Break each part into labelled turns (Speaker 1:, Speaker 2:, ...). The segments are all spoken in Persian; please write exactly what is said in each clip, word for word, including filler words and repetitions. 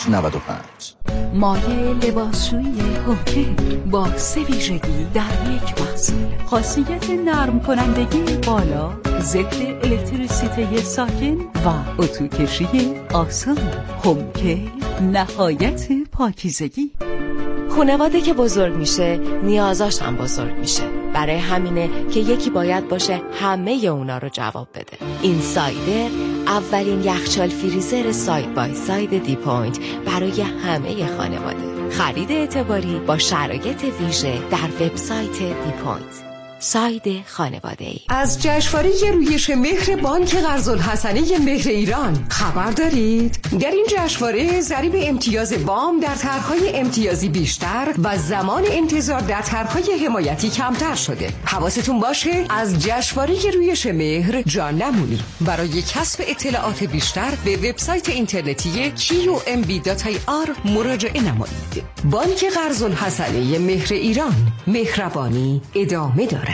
Speaker 1: نود و پنج.
Speaker 2: مایع لباسشویی هوکه با سه ویژگی در یک محصول. خاصیت نرم کنندگی بالا، ضد الکتریسیته ساکن و اتوکشی آسان. هوکه نهایت پاکیزگی.
Speaker 3: خانواده که بزرگ میشه نیازاش هم بزرگ میشه. برای همینه که یکی باید باشه همه اونا رو جواب بده. این سایدر اولین یخچال فریزر ساید بای ساید دی پوینت برای همه خانواده. خرید اعتباری با شرایط ویژه در وبسایت دی پوینت. ساید خانواده‌ای.
Speaker 4: از جشنواره رویش مهر بانک قرض‌الحسنه مهر ایران خبر دارید؟ در این جشنواره ضریب امتیاز وام در طرح‌های امتیازی بیشتر و زمان انتظار در طرح‌های حمایتی کمتر شده. حواستون باشه از جشنواره رویش مهر جان نمونی. برای کسب اطلاعات بیشتر به وبسایت اینترنتی کیو ام بی دات آی آر مراجعه نمایید. بانک قرض‌الحسنه مهر ایران، مهربانی ادامه دارد.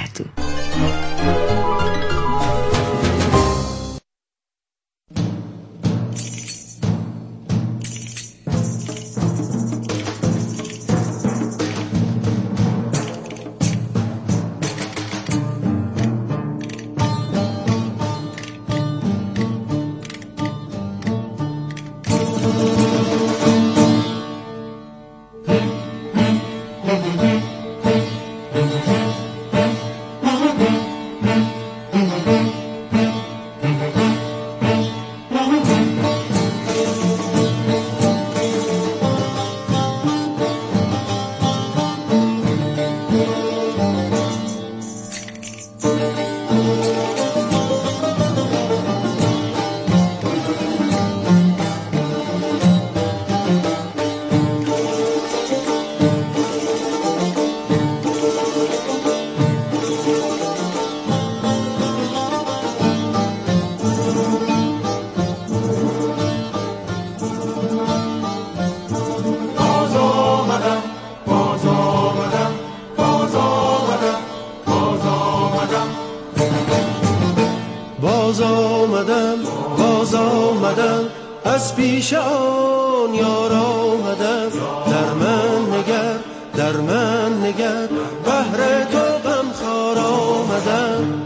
Speaker 5: باز آمدم باز آمدم از پیش آن یار آمدم. در من نگر در من نگر بهر تو غمخوار آمدم.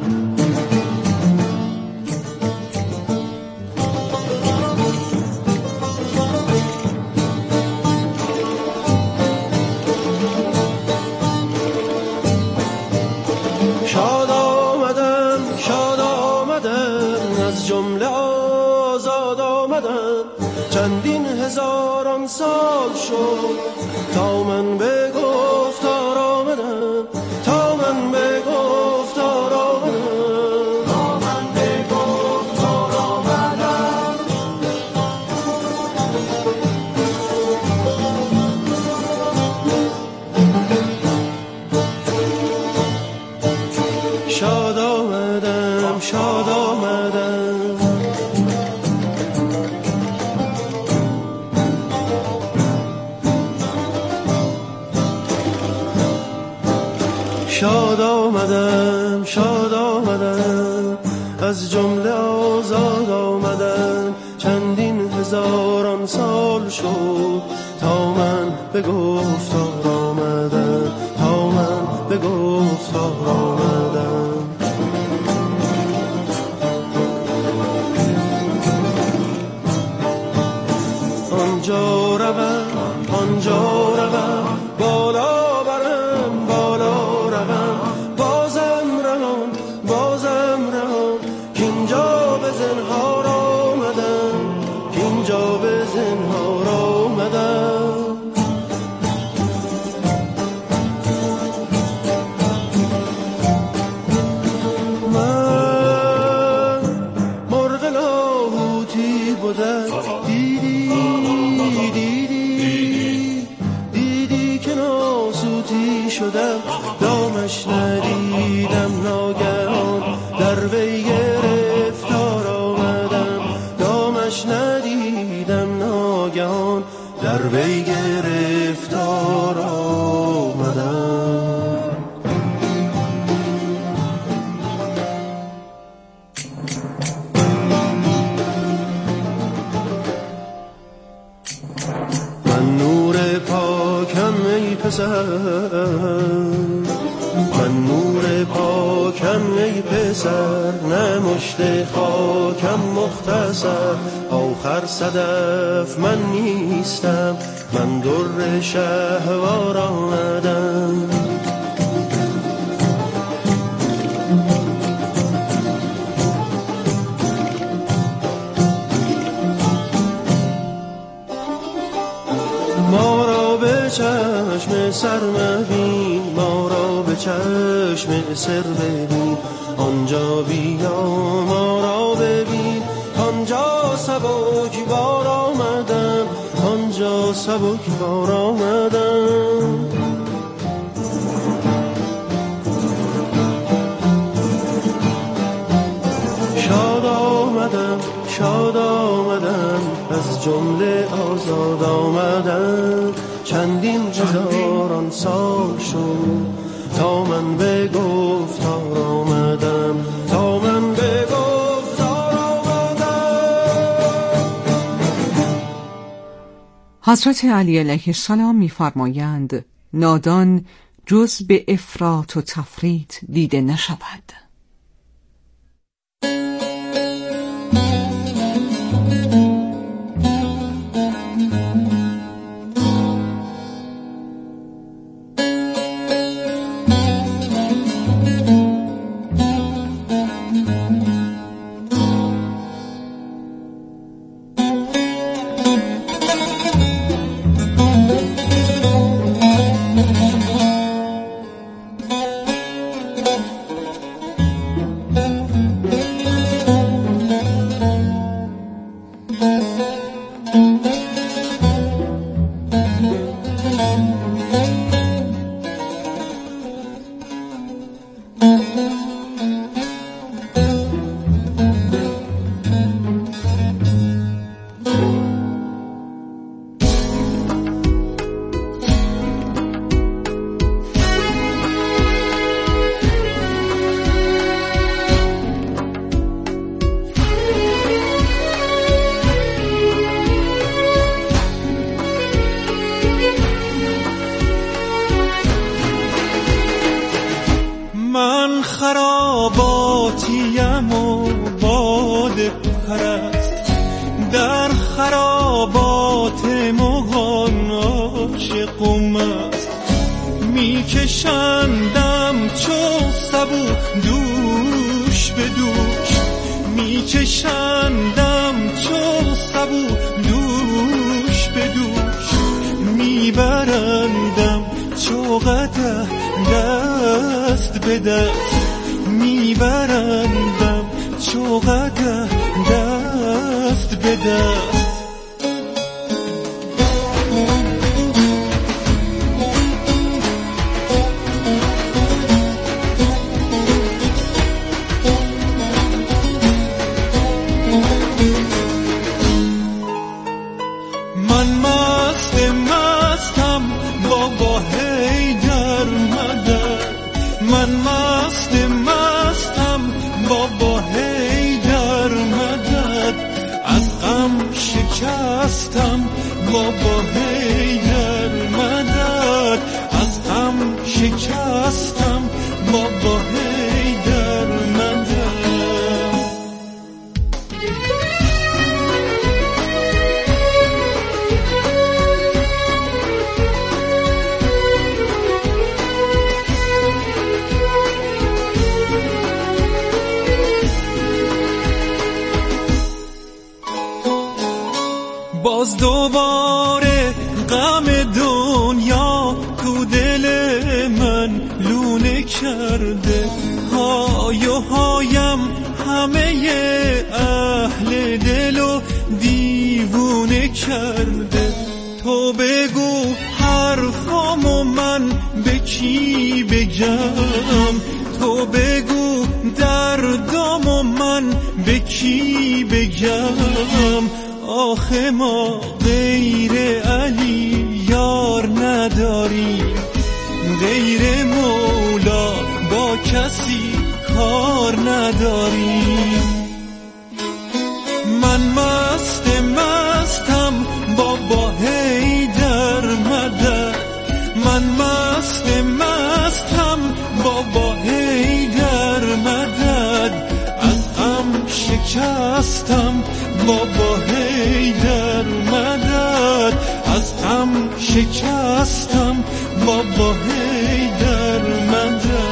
Speaker 5: شاد آمدم شاد آمدم از جمله آزاد آمدم. چندین هزاران سال شد تا من به گفتار آمدم. تا من به گفتار آمدم. تا من به گفتار آمدم. شاد آمدم شاد آمدم. شاد آمدم شاد آمدم از جمله آزاد آمدم. چندین هزاران سال شد تا من به گفتار آمدم. تا من به گفتار آمدم. آنجا روم آنجا روم بالا برم بالا روم. بازم رهان بازم رهان کینجا به زنهار آمدم. کینجا به زنهار آمدم. من مرغ لاهوتی بودم. دیدی دیدی دیدی که ناسوتی شدم. دامش ندیدم ناگهان در وی گرفتار آمدم. دامش ندیدم ناگهان در وی گرفتار آمدم. پسر، من نور پاکم ای پسر، نه مشت خاکم مختصر. آخر صدف من نیستم، من در شهوار آمدم. ما را به چشم سر مبین، ما را به چشم سر ببین. آنجا بیا ما را ببین، آنجا سبک بار آمدم، آنجا سبک بار آمدم. شاد آمدم شاد آمدم، از جمله آزاد آمدم. چندین هزاران سال شد تا من به گفتار آمدم، تا من به گفتار آمدم.
Speaker 2: حضرت علی علیه السلام می‌فرمایند نادان جز به افراط و تفریط دیده نشود.
Speaker 1: من خراباتیم و باده پرست، در خرابات مغان عاشقم است. میکشندم چو سبو دوش به دوش، میکشندم چو سبو دوش به دوش. میبرندم چو قدح دست به دست، میبرندم چو قدح دست به دست. من مست مستم بابا حیدر مدد، من مست مستم بابا حیدر مدد. از غم شکستم بابا حیدر مدد، از غم شکستم بابا حیدر مدد. باز دوباره غم دنیا تو دل من لونه کرده، های و هایم همه اهل دلو دیوونه کرده. تو بگو حرفامو من به کی بگم، تو بگو دردامو من به کی بگم. آخه ما غیر علی یار نداریم، غیر مولا با کسی کار نداریم. من مست مستم بابا حیدر مدد، من شکستم بابا حیدر مدد، از غم شکستم بابا حیدر مدد.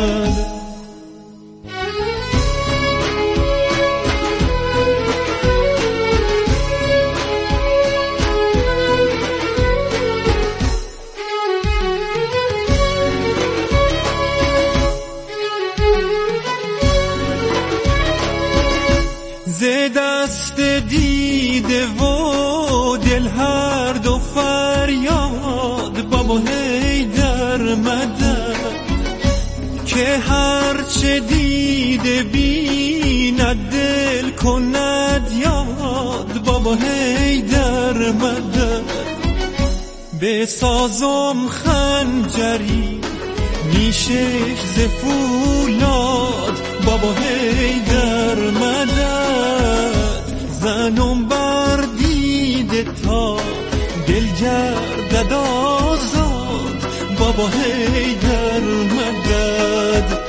Speaker 1: ز دست دیده و دل هر دو فریاد بابا حیدر مدد، که هرچه دیده بیند دل کند یاد بابا حیدر مدد. به سازم خنجری نیشش ز فولاد بابا حیدر مدد، زنم بر دیده تا دل گردد آزاد بابا حیدر مدد.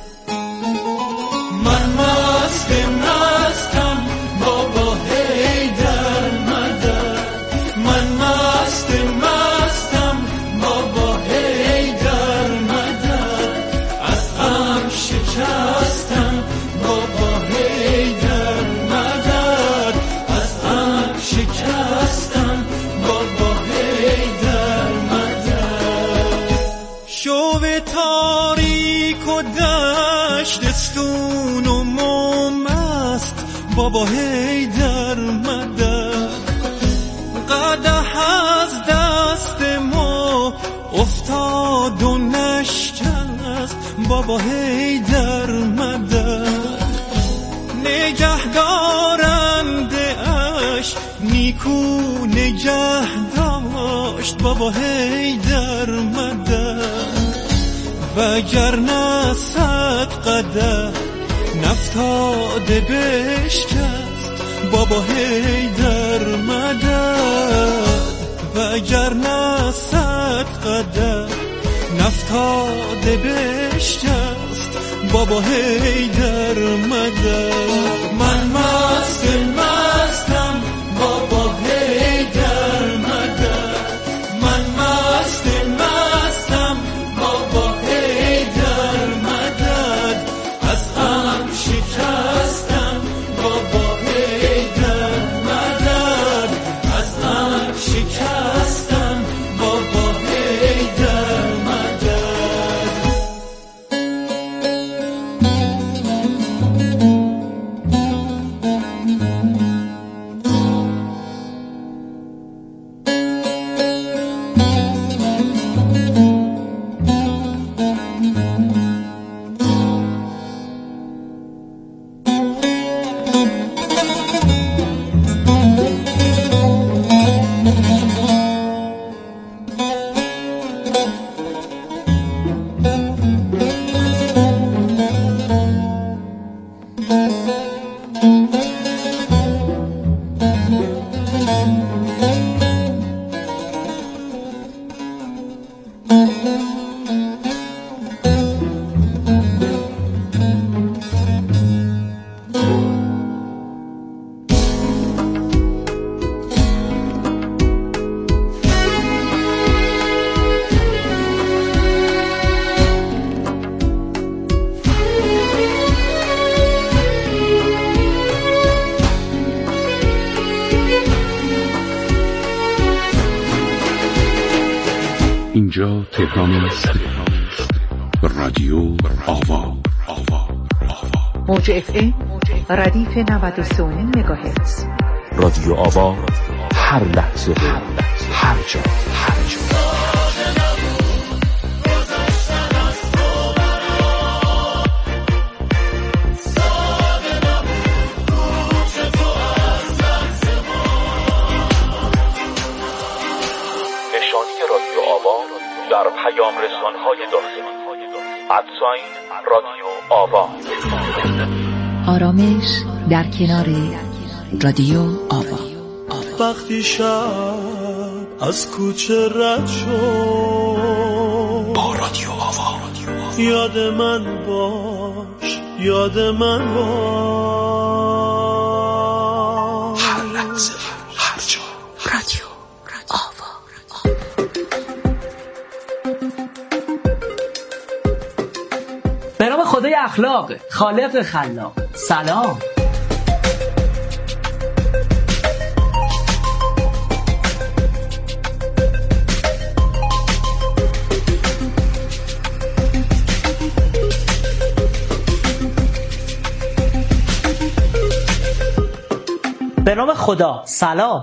Speaker 1: من مست مستم بابا حیدر مدد، من مست مستم بابا حیدر مدد، از غم شکستم بابا حیدر مدد، از غم شکستم بابا حیدر مدد. شو تاریک و دشتستون و مست بابا حیدر مدد، قدح از دست ما افتاد و نشکست بابا حیدر مدد. نگهدارنده اش نیکو نگه داشت بابا حیدر مدد، وگرنه صد قدح نفتاده بشکست بابا حیدر مدد، وگرنه صد قدح نفتاده بشکست بابا حیدر مدد. من مست مستم بابا حیدر مدد، من مست مستم بابا حیدر مدد، از غم شکستم بابا حیدر مدد، از غم شکستم بابا حیدر مدد.
Speaker 6: اینجا تهران است. رادیو آوا.
Speaker 7: موج اف ام ردیف نود و سه و نیم مگاهرتز.
Speaker 8: رادیو آوا، هر لحظه هر جا هر جا.
Speaker 9: نشانی رادیو آوا در پیام رسان‌های داخلی ادساین رادیو آوا.
Speaker 7: آرامش در کنار رادیو آوا.
Speaker 5: وقتی شب از کوچه رد شد
Speaker 8: با رادیو آوا،
Speaker 5: یاد من باش، یاد من باش.
Speaker 10: خدای اخلاق، خالق خلاق. سلام.
Speaker 11: به نام خدا. سلام.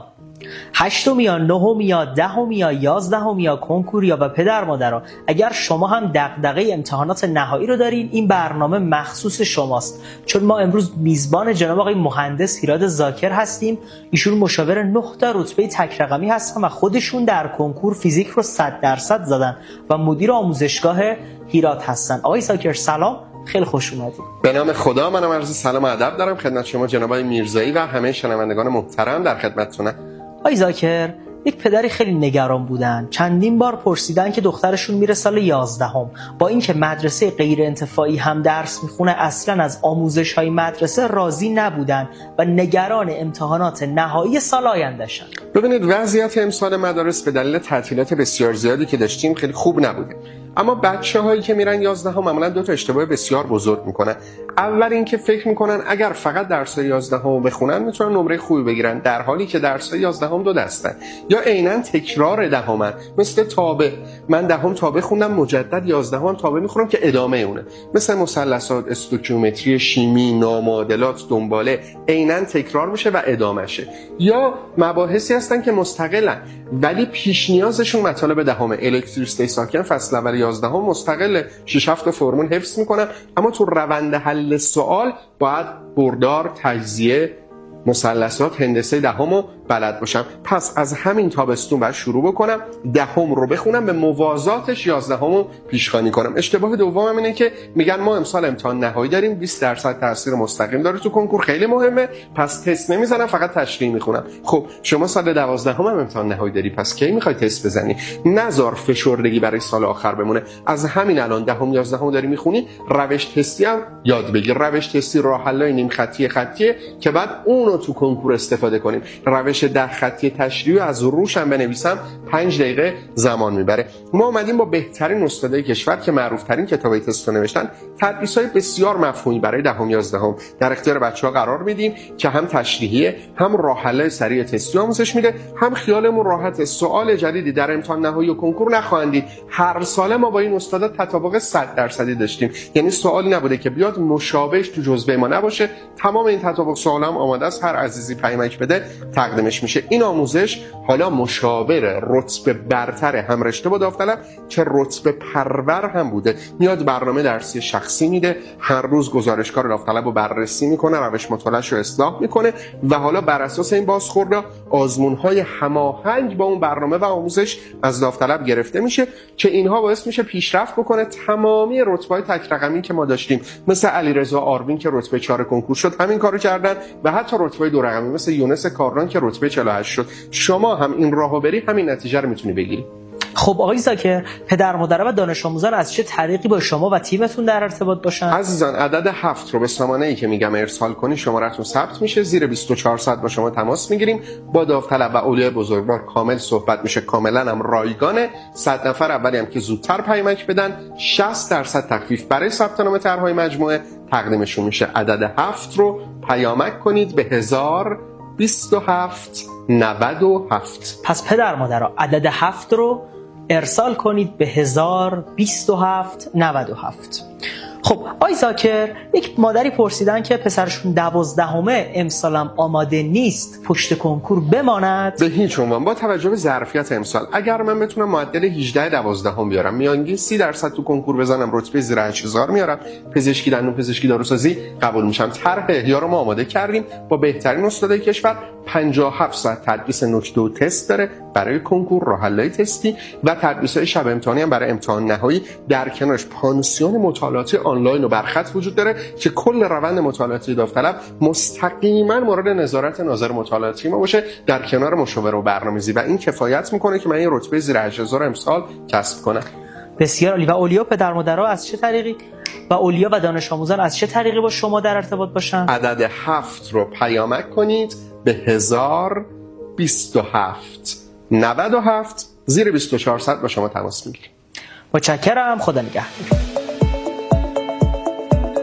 Speaker 11: هشتم یا نهم یا دهم یا یازدهم یا کنکور یا و پدر مادرها، اگر شما هم دغدغه امتحانات نهایی رو دارین، این برنامه مخصوص شماست. چون ما امروز میزبان جناب آقای مهندس هیراد زاکر هستیم. ایشون مشاور نه تا رتبه تک رقمی هستن و خودشون در کنکور فیزیک رو صد درصد زدن و مدیر آموزشگاه هیراد هستن. آقای زاکر سلام، خیلی خوش اومدید.
Speaker 12: به نام خدا، منم عرض سلام و ادب دارم خدمت شما جناب آقای میرزایی و همه شنوندگان محترم در خدمتتونم.
Speaker 11: آقای زاکر، یک پدری خیلی نگران بودن. چندین بار پرسیدن که دخترشون میره سال یازدهم، با اینکه مدرسه غیر انتفاعی هم درس میخونه، اصلا از آموزش‌های مدرسه راضی نبودن و نگران امتحانات نهایی سال آینده‌شن.
Speaker 12: ببینید، وضعیت امسال مدارس به دلیل تعطیلات بسیار زیادی که داشتیم خیلی خوب نبوده. اما بچه‌هایی که میرن یازدهم معمولا دو تا اشتباه بسیار بزرگ میکنن. اول اینکه فکر میکنن اگر فقط درس یازدهم بخونن میتونن نمره خوبی بگیرن، در حالی که درس یازدهم دو دستن. یا عیناً تکرار دهمن، مثل تابع. من دهم تابع خوندم، مجدد یازدهم تابع میخونم که ادامه اونه. مثل مثلثات، استوکیومتری، شیمی، نامعادلات، دنباله، عیناً تکرار میشه و ادامه شه. یا مباحثی هستن که مستقلن ولی پیش نیازشون مطالب دهمه. الکتریسیته ساکن فصل اول یازدهم مستقل شش هفت فرمول حفظ میکنن، اما تو روند حل سوال باید بردار، تجزیه، مثلثات، هندسه دهمو بلد باشم. پس از همین تابستون باید شروع بکنم دهم رو بخونم، به موازاتش یازدهمو پیشخوانی کنم. اشتباه دومم اینه که میگن ما امسال امتحان نهایی داریم، بیست درصد تاثیر مستقیم داره تو کنکور، خیلی مهمه، پس تست نمیزنم، فقط تشریح میخونم. خب شما سال دوازدهم هم امتحان نهایی داری، پس کی میخوای تست بزنی؟ نذار فشردگی برای سال آخر بمونه. از همین الان دهم یازدهم داری میخونی، روش تستی هم یاد بگیر. روش تستی راه حلای نیم خطی خطیه که بعد اونو تو کنکور استفاده کنیم. روش ده خطی تشریح از روش هم بنویسم پنج دقیقه زمان میبره. ما اومدیم با بهترین استادای کشور که معروف ترین کتابای تست رو نوشتن، تدریس‌های بسیار مفهومی برای دهم یازدهم در اختیار بچه‌ها قرار میدیم که هم تشریحیه، هم راه حل سریع تستی آموزش میده، هم خیالمون راحت سوال جدیدی در امتحان نهایی و کنکور نخواهند دید. هر سال ما با این استادا تطابق صد درصدی داشتیم، یعنی سوالی نبوده که بیاد مشابهش تو جزوه ما نباشه. تمام این تطابق سوالا هم آماده است، هر عزیزی پیامک بده تقدیمش میشه. این آموزش حالا مشاور رتبه برتر هم رشته با داوطلب که رتبه پرور هم بوده، میاد برنامه درسی شخصی میده، هر روز گزارشکار داوطلب رو بررسی میکنه، روش مطالعه‌اش رو اصلاح میکنه و حالا بر اساس این بازخورد آزمون‌های هماهنگ با اون برنامه و آموزش از داوطلب گرفته میشه که اینها باعث میشه پیشرفت بکنه. تمامی رتبه‌های تک رقمی که ما داشتیم، مثل علیرضا آروین که رتبه چهار کنکور شد، همین کارو کردن و حتی رتبه دو رقمی مثل یونس کاران که رتبه چهل و هشت شد. شما هم این راهو بری، همین نتیجه رو میتونی بگیری.
Speaker 11: خب آقای زاکر، پدر مادر و دانش آموزان از چه طریقی با شما و تیمتون در ارتباط باشن؟
Speaker 12: عزیزان، عدد هفت رو به سامانه‌ای که میگم ارسال کنی شماره‌تون ثبت میشه، زیر بیست و چهار ساعت با شما تماس میگیریم، با داوطلب و اولیای بزرگوار کامل صحبت میشه، کاملا هم رایگانه. صد نفر اولی هم که زودتر پیامک بدن شصت درصد تخفیف برای ثبت نام طرح‌های مجموعه تقدیمشون میشه. عدد هفت رو پیامک کنید به هزار بیست و هفت نود و هفت.
Speaker 11: پس پدر مادرها عدد هفت رو ارسال کنید به هزار بیست و هفت نود و هفت. خب آقای زاکر، یک مادری پرسیدن که پسرشون دوازدهمه امسالم آماده نیست، پشت کنکور بماند؟
Speaker 12: به هیچ عنوان. با توجه به ظرفیت امسال اگر من بتونم معدل هجده دوازدهم بیارم، میانگین سی درصد تو کنکور بزنم، رتبه زیر هشت هزار میارم، پزشکی دندون پزشکی داروسازی قبول میشم. طرح احیا رو ما آماده کردیم با بهترین استادای کشور. پنجاه و هفت ساعت تدریس نکته و تست داره برای کنکور، راه حل‌های تستی و تدریس‌های شب امتحانی هم برای امتحان نهایی. در کنارش پانسیون مطالعاتی آنلاین و برخط وجود داره که کل روند مطالعاتی داوطلب مستقیما مورد نظارت ناظر مطالعاتی ما باشه، در کنار مشاور و برنامه‌ریزی، و این کفایت میکنه که من این رتبه زیر هشت هزار امسال کسب کنم.
Speaker 11: بسیار عالی. و اولیا پدر مادرها از چه طریقی و اولیا و دانش آموزان از چه طریقی با شما در ارتباط باشن؟
Speaker 12: عدد هفت رو پیامک کنید به هزار بیست و هفت نود و هفت، زیر بیست و چهار ساعت با شما تماس میگیریم.
Speaker 11: متشکرم. خدا نگهدار.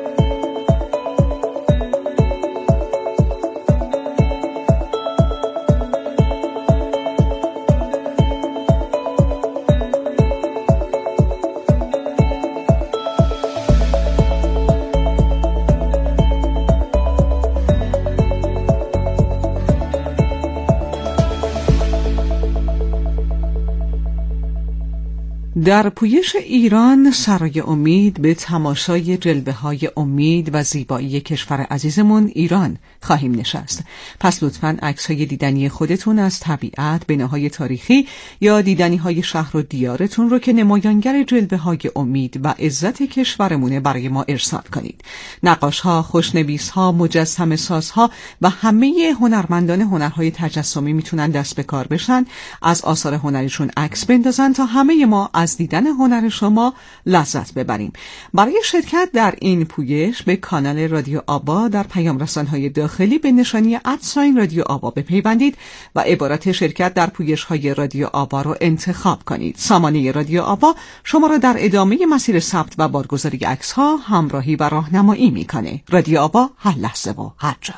Speaker 2: در پویش ایران سرای امید به تماشای جلوه های امید و زیبایی کشور عزیزمون ایران خواهیم نشست. پس لطفاً عکس های دیدنی خودتون از طبیعت، بناهای تاریخی یا دیدنی های شهر و دیارتون رو که نمایانگر جلوه های امید و عزت کشورمونه برای ما ارسال کنید. نقاش ها، خوشنویس ها، مجسمه ساز ها و همه هنرمندان هنرهای تجسمی میتونن دست به کار بشن، از آثار هنریشون عکس بندازن تا همه ما از دیدن هنر شما لذت ببریم. برای شرکت در این پویش به کانال رادیو آوا در پیام رسان‌های داخلی به نشانی ادساین رادیو آوا بپیوندید و عبارت شرکت در پویش‌های رادیو آوا رو انتخاب کنید. سامانه رادیو آوا شما را در ادامه مسیر ثبت و بارگذاری عکس‌ها همراهی و راهنمایی می‌کنه. رادیو آوا هر لحظه و هر جا.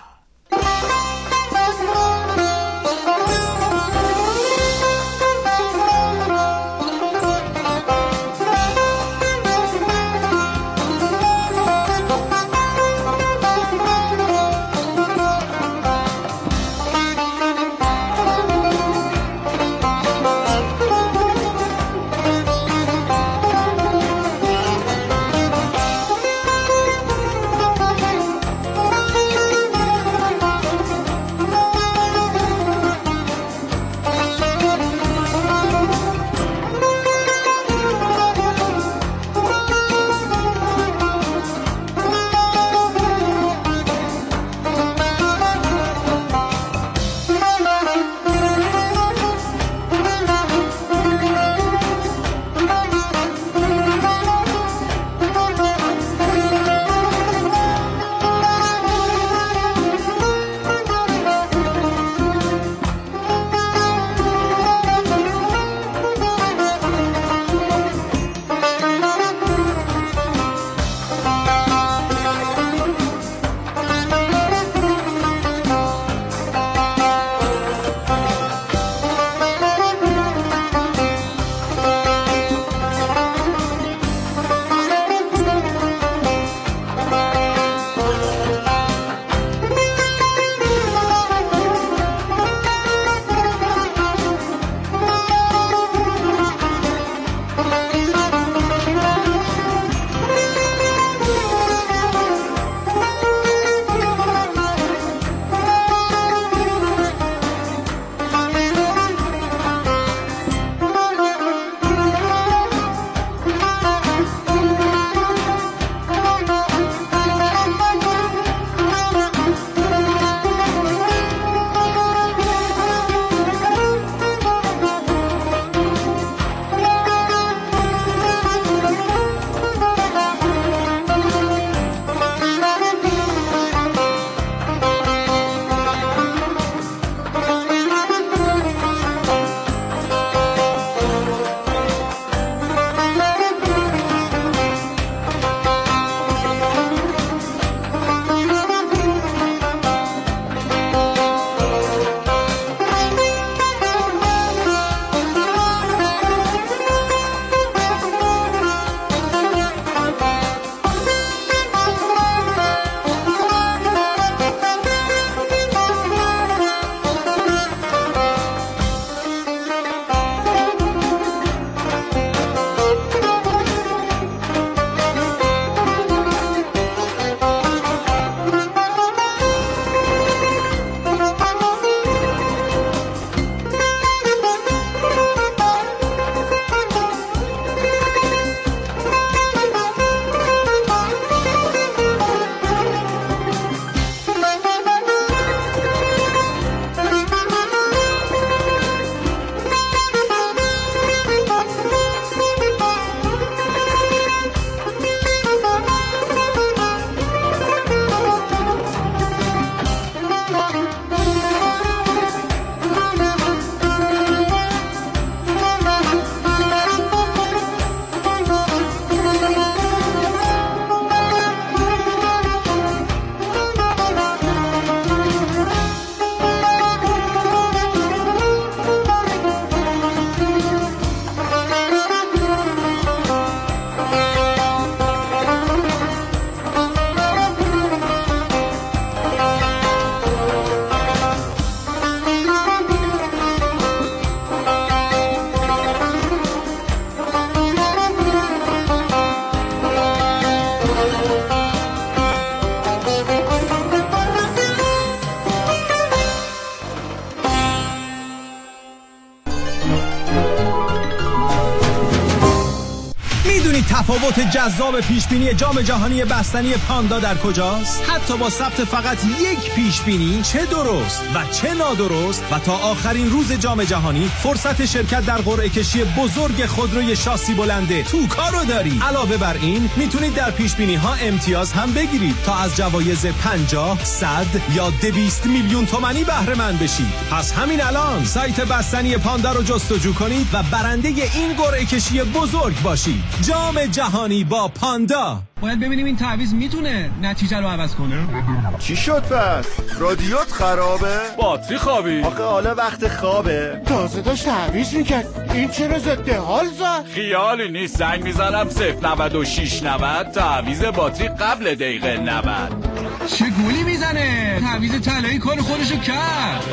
Speaker 13: تفاوت جذاب پیشبینی جام جهانی بستنی پاندا در کجاست؟ حتی با ثبت فقط یک پیشبینی، چه درست و چه نادرست، و تا آخرین روز جام جهانی فرصت شرکت در قرعه کشی بزرگ خودروی شاسی بلنده توکا رو داری. علاوه بر این میتونید در پیشبینی ها امتیاز هم بگیرید تا از جوایز پنجاه، صد یا دویست میلیون تومانی بهره مند بشید. پس همین الان سایت بستنی پاندا رو جستجو کنید و برنده این قرعه کشی بزرگ باشید. جام جهانی با پاندا.
Speaker 14: باید ببینیم این تعویض میتونه نتیجه رو عوض کنه.
Speaker 15: چی شد پس؟ رادیوت خرابه؟
Speaker 16: باتری خوابی؟
Speaker 15: آخه حالا وقت خوابه.
Speaker 17: تازه داشت تعویض میکرد. این چرا ضد حال زد؟
Speaker 16: خیالی نیست، زنگ میزنم صفر نود و شش نود تعویض باتری قبل دقیقه نود.
Speaker 14: چه گولی میزنه؟ تعویض طلایی کار خودشو کرد.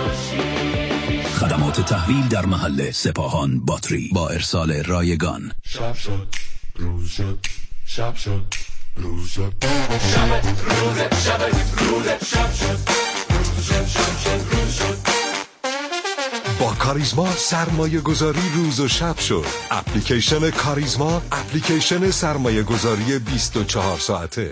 Speaker 18: خدمات تحویل در محل سپاهان باتری با ارسال رایگان.
Speaker 19: شب شد روز شد، شب شد روز شد، شب روز شب روز شب شد، روز شد شب شد روز شد.
Speaker 20: با کاریزما سرمایه گذاری روز و شب شد. اپلیکیشن کاریزما، اپلیکیشن سرمایه گذاری بیست و چهار ساعته.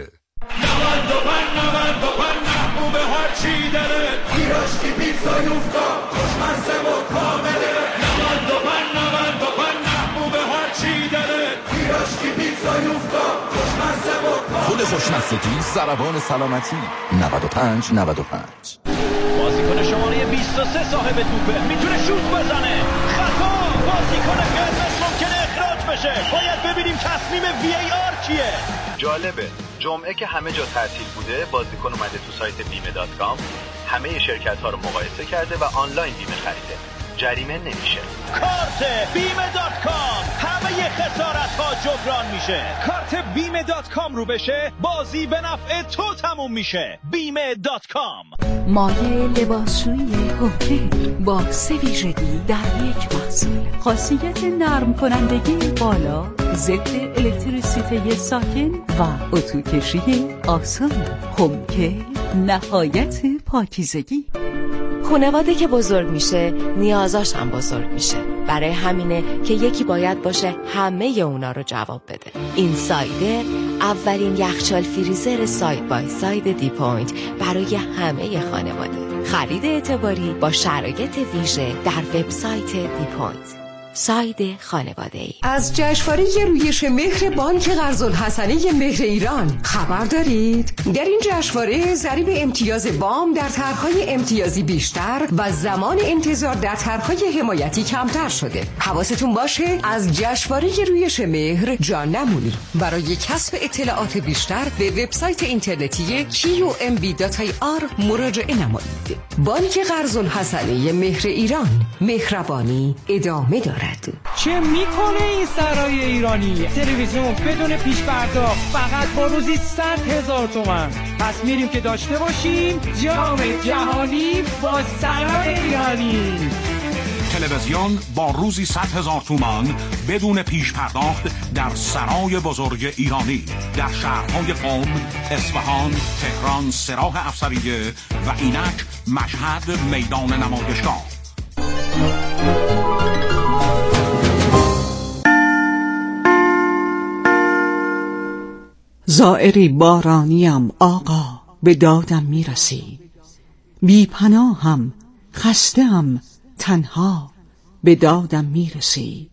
Speaker 19: نود و پنج نود و پنج محبوب هر چی داره، پیراشکی پیتزا یوفتا خوشمزه و کامله. نود و پنج نود و پنج محبوب هر چی داره، پیراشکی پیتزا یوفتا خوشمزه و کامله.
Speaker 21: خود خوشمزگی ضربان سلامتی. نود و پنج نود و پنج.
Speaker 22: بازیکن شماره بیست و سه صاحب توپه، میتونه شوت بزنه. خطا، بازیکن قرمز ممکنه اخراج بشه. باید ببینیم تصمیم وی ای آر چیه.
Speaker 23: جالبه، جمعه که همه جا تعطیل بوده، بازیکن اومده تو سایت بیمه دات کام، همه شرکت ها رو مقایسه کرده و آنلاین بیمه خریده. جریمه نمیشه.
Speaker 22: کارت بیمه دات کام، همه خسارت ها جبران میشه. کارت بیمه دات کام رو بشه، بازی به نفع تو تموم میشه. بیمه دات کام.
Speaker 24: مایع لباسشویی هوکه با سه ویژگی در یک محصول. خاصیت نرم کنندگی بالا، ضد الکتریسیته ساکن و اتوکشی آسان. هوکه نهایت پاکیزگی.
Speaker 3: خانواده که بزرگ میشه نیازاش هم بزرگ میشه. برای همینه که یکی باید باشه همه اونا رو جواب بده. اینسایدر اولین یخچال فریزر ساید بای ساید دی پوینت برای همه خانواده. خرید اعتباری با شرایط ویژه در وبسایت دی پوینت. ساید خانواده ای.
Speaker 4: از جشنواره رویش مهر بانک قرض‌الحسنه مهر ایران خبر دارید؟ در این جشنواره ضریب امتیاز وام در طرح‌های امتیازی بیشتر و زمان انتظار در طرح‌های حمایتی کمتر شده. حواستون باشه از جشنواره رویش مهر جان نمونی. برای کسب اطلاعات بیشتر به وبسایت اینترنتی کیو ام بی دات آی آر مراجعه نمایید. بانک قرض‌الحسنه مهر ایران، مهربانی ادامه دارد.
Speaker 25: چه میکنه این سرای ایرانی؟ تلویزیون بدون پیش پرداخت فقط با روزی صد هزار تومان. پس میریم که داشته باشیم جام جهانی با سرای ایرانی.
Speaker 26: تلویزیون با روزی صد هزار تومان بدون پیش پرداخت در سرای بزرگ ایرانی در شهرهای قم، اصفهان، تهران، سراح افسریه و اینک مشهد میدان نمایشگاه.
Speaker 2: زائری بارانیم آقا به دادم میرسی، بی پناهم خسته‌ام تنها به دادم میرسی.